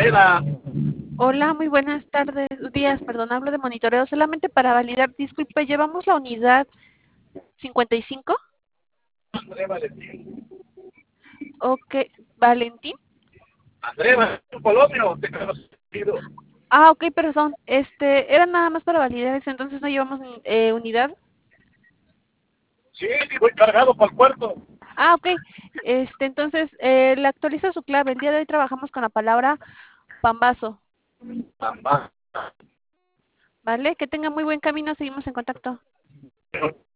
Macarena. Hola, muy buenas tardes, días, perdón, hablo de monitoreo solamente para validar. Disculpe, ¿llevamos la unidad 55? André Valentín. Ok, Valentín. André Valentín Polonio, te quedas sentido. Ah, ok, perdón. Era nada más para validar eso, entonces no llevamos unidad. Sí, sí, voy cargado para el puerto. Ah, ok. Entonces, le actualizo su clave. El día de hoy trabajamos con la palabra pambazo, Mamá. ¿vale? Que tenga muy buen camino, seguimos en contacto.